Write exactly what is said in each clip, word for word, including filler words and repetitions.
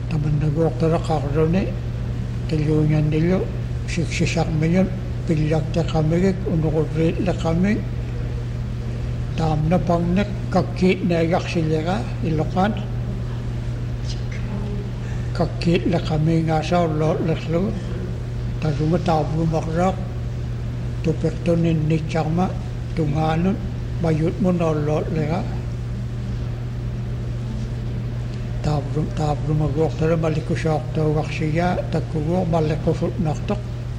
таманнагуорталақарруни тиллуунганниллу сиксисармиун пиллартеқамигик унуқурриит леками таамна паннеқ каккиит наагарсилера иллоқаат каккиит лекамиингаасауллоо лерлугу тазума таавумарлаа тупертонин нитсарма тунгаанут мают мунооллоо лера тааврум тааврумагуортала маликусаартаугарсигаа таккугуор маллеккуфут нартоқ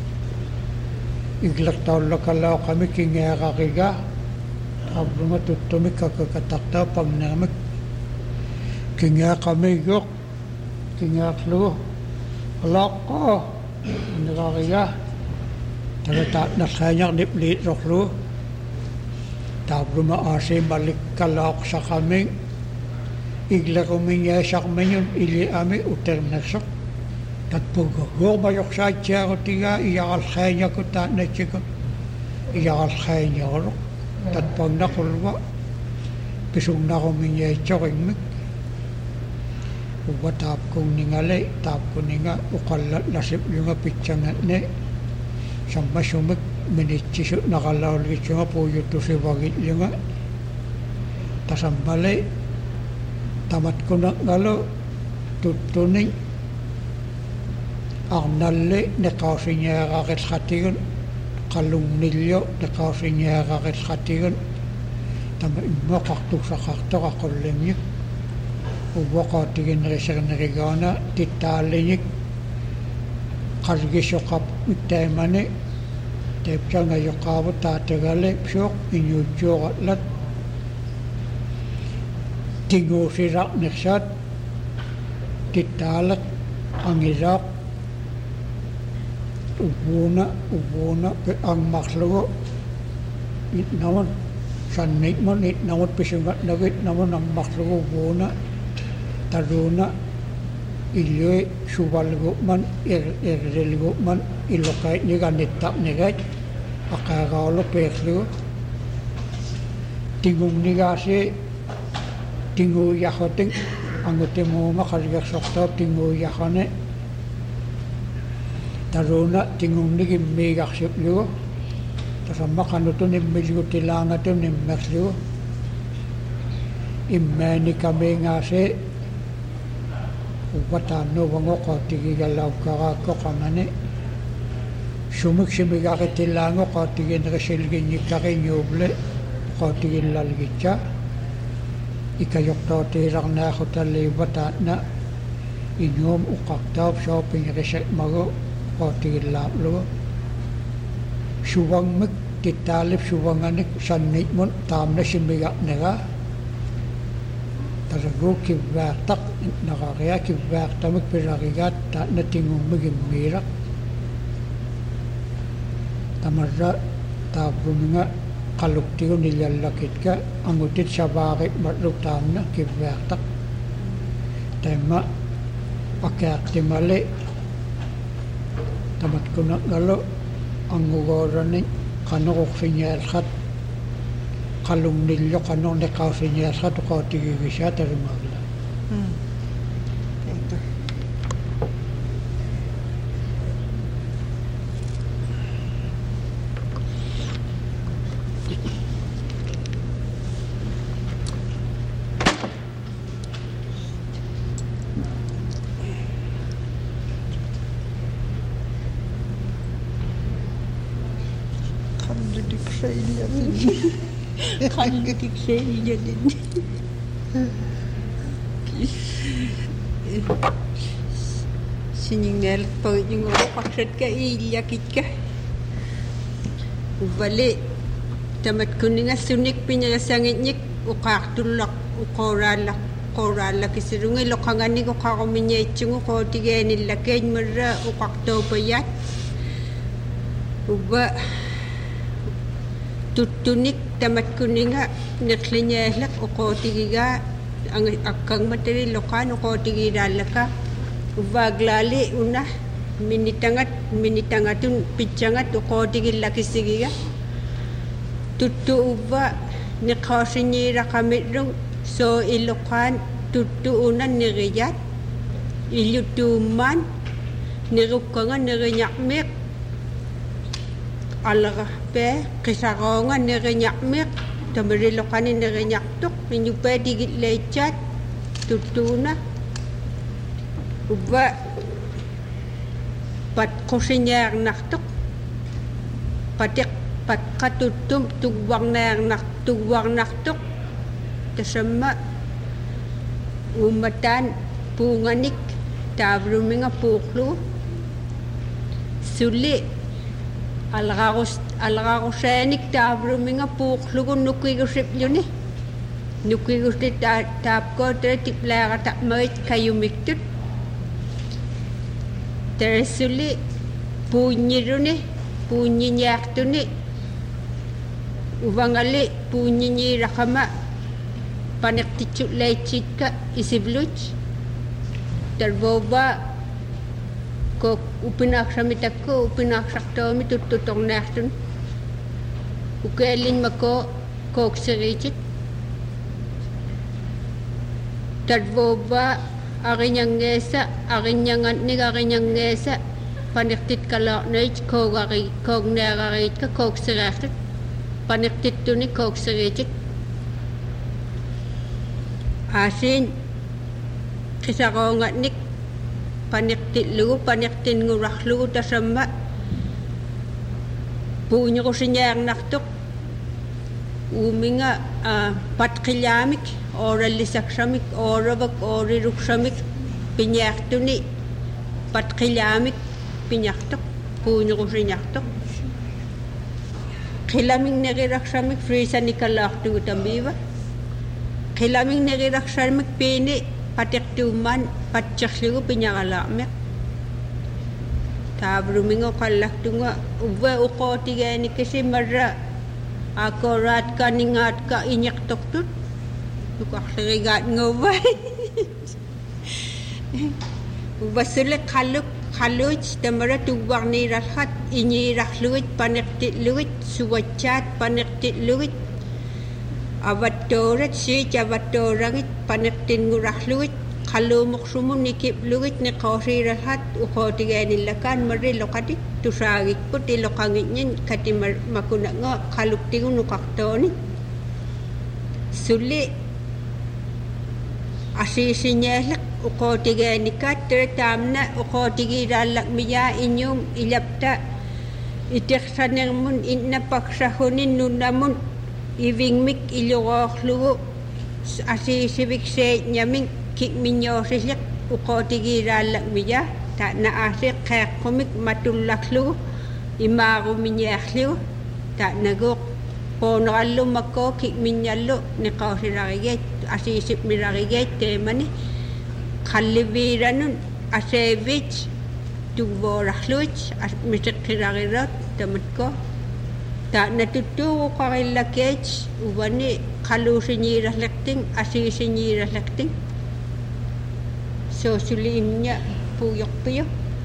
иглертауллакалаоқами кингеарарига тааврума туттумик какакатартаа памнерамик кингеақамигуоқ кингеарлугу алааққаа нераарига талата налхааниарнип лиитлорлугу тааврума ааси маликкалаоқсақами иглеруминиасарминун илиами утернерсоқ татпугу гормайорсаатсиарутигаа ияралхааниаку таанатсику ияралхааниору татпаннақулва писуннаруминиатсоринмик ува таапкуннингале таапкуннинга уқалла ласип юнга питсангатне саммасумик минитсису нақаллаулгитсунга пуйуттусивагиллунга тасаммале таматкунақгалу туттуни арналли неқаусиниараариллатигун қаллунгниллу неқаусиниараариллатигун тама иммоқартусақартоқақуллингик увоқаатигинерисернеригаана титтааллиник қалгисоқап иттаимани тепчанга йоқааву таатагале псоқ иньуутсуоқатлат тингуусирaq нерсаат титтаалеқ ангилаақ убуна убуна пе ангмарлугу итнаван санникман итнават писунгатнагит наван ангмарлугу убуна таруна илуи сувалгуман эррелгуман илоқай ниганиттарнигат ақаагаалу пеерлугу тингунгнигааси тингуяхотин ангутемуума қалгерсортоо тингуяхане таруна тингунгнигиммиигарсиплугу тасаммақанутуниммилгу тилаангатуниммерлугу иммааникамингаасе уватааннувангоқаатигигаллауккарааккоқамани сумиксимигаретиллаангоқаатигинерисилгинниккариниубле қаатигиллалгитса икайоқтоотииларнаахуталлиуватаатна инуум уқартаап шоопингерисакмагу қаатигиллаарлугу сувангмик титтаалип суванганик саннитмун таамна симмигаарнера tasaguu kibbaartaq naqaqiya kibbaartamik pilarigaat taatna tingummigimmiiraq tamarra taapruminga qaluktigun illallakitka angutit sabaaqik matluk taamna kibbaartaq taimma akaaqtimali tamatkunaqalu angugoorani qanuquqsiñaalqat qalungnillu qanorneqausiñaalqat uqautigigisaa tarimagla Kangedik şeylerin. Siningal paging pakset ka iilakit ka. Uvali tamat kuninga sunik pinyalasangitnik uqaartullaq uqoraalaq qoraalak isirungi loqanganik uqarumiñaitsungu qootigaanillakain marra uqartoopayat uva tuttunik tamat kuninga neqliñaalaq uqootigiga akkangmatari loqaan uqootigiraallaka uvaaglali una minitangat minitangatun pitsangat uqootigillakisigiga tuttu uva niqaasiñiiraqamirrung soo iloqaan tuttu una niriyat ilutuman nirukanga nirinyakmek alarape kisaronga nirinyakmek tamarilokani nirinyaktok inyupe digit lechat tutuna uba pat kusinyer naktok patik pat katutum tugwang ner nak tugwang naktok kasama umatan punganik tavruminga puklu suli algarus algarusenik tavruminga puklu nukigusip yuni nukigusip tap ko tiplaga tak mait kayumiktut tersuli punyiruni punyinyartuni uvangali punyinyi rakama panekticut lechitka isibluch terboba ko upinaksamitako upinaksaktomi tututongnertun ukelin mako kokserichit terboba arinyangesa arinyangan ni arinyangesa panektit kala neich kogari kognerarit ka kokserertut panektit tuni kokserichit asin kisarongat nik panektit lugu panektin ngurah lugu tasama punya kusinyang naktok uminga uh, patkilamik oralisaksamik orabak oriruksamik pinyaktuni patkilamik pinyaktok punya kusinyaktok kilaming nagiraksamik frisa nikalaktu tambiba kilaming nagiraksamik pini patiktuman patchakligu pinyakalamek tabrumingo kalaktunga uwe ukotigani kasi marra akorat ka ningat ka inyak toktut ukaksarigat ngobay ubasulik kaluk kaluj tamara tugwang ni rahat inyi rahluj panektit luj suwachat panektit luj avatorat si avatorangit panektin ngurahluj kalau muksumun nikip luj ni kausi rahat ukotigani lakan mari lokati tusagik puti lokangitnyin kati makuna nga kaluk tingun nukaktoni suli asisinyelak ukotigani kat tertamna ukotigiralak miya inyum ilapta itiksanengmun inna paksahunin nunamun ivingmik ilugoklugu asisibik se nyaming kikminyosilak ukotigiralak miya tak na asik kakumik matulaklugu imaru minyaklugu tak nagok ponralu mako kikminyalo ni kausirariget asisip mirariget temani kalliviranun asevich tugvorahluch misikirarirat tamatko tak natutuwo karilakech ubani kalusinyiraslakting asisinyiraslakting so suliimnya puyok tuyo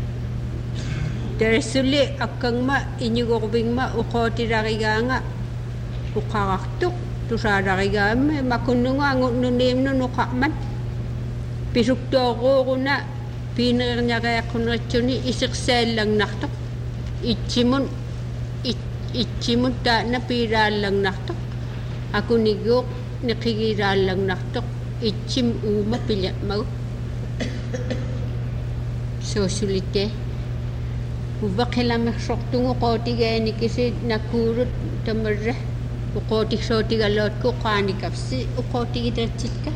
tersuli akang ma inyugobing ma ukotirariganga ukakaktuk tusadarigame makununga ngununim nunukakman pisuktogo kuna pinirnyakayakkunritsuni isiksel lang naktok ichimun ichimun ta na piral lang naktok aku nigok nakigiral lang naktok ichim uma pilyak mau so sulite ubakhilamak soktungo kotigani kisi nakurut tamarra ukotik sotigalot ko kani kapsi ukotigidrachitka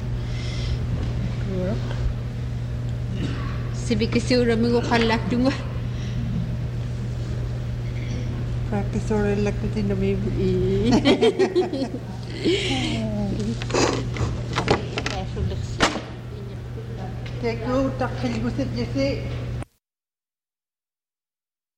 sibikisura migo kallaktunga kakisore lakti na may Teko takhil gusit jese